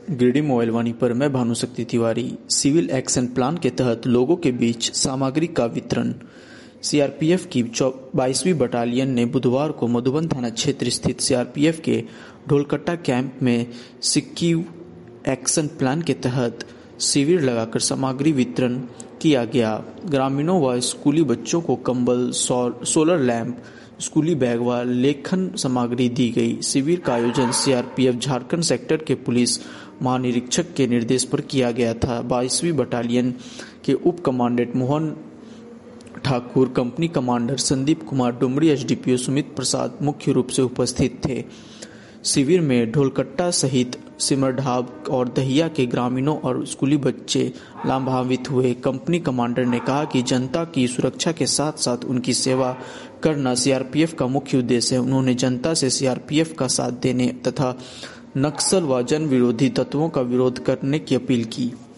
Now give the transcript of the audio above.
Giridih mobile Vani पर मैं Bhanushakti Tiwari. Civil action plan के तहत लोगों के बीच सामग्री का वितरण। सीआरपीएफ की 22वीं बटालियन ने बुधवार को मधुबन थाना क्षेत्र स्थित सीआरपीएफ के ढोलकट्टा कैंप में सिक्योर एक्शन प्लान के तहत शिविर लगाकर सामग्री वितरण किया गया। ग्रामीणों व स्कूली बच्चों को कंबल, सोलर लैंप, स्कूली बैग व लेखन सामग्री दी गई। शिविर का आयोजन सीआरपीएफ झारखंड सेक्टर के पुलिस महानिरीक्षक के निर्देश पर किया गया था। 22वीं बटालियन के उप commandant Mohan Thakur, company commander Sandeep Kumar Dumri, SDPO Sumit Prasad मुख्य रूप से उपस्थित थे। शिविर में ढोलकट्टा सहित सिमरढाब और दहिया के ग्रामीणों और स्कूली बच्चे लाभान्वित हुए। कंपनी कमांडर ने कहा कि जनता की सुरक्षा के साथ साथ उनकी सेवा करना सीआरपीएफ का मुख्य उद्देश्य है। उन्होंने जनता से सीआरपीएफ का साथ देने तथा नक्सल व जन विरोधी तत्वों का विरोध करने की अपील की।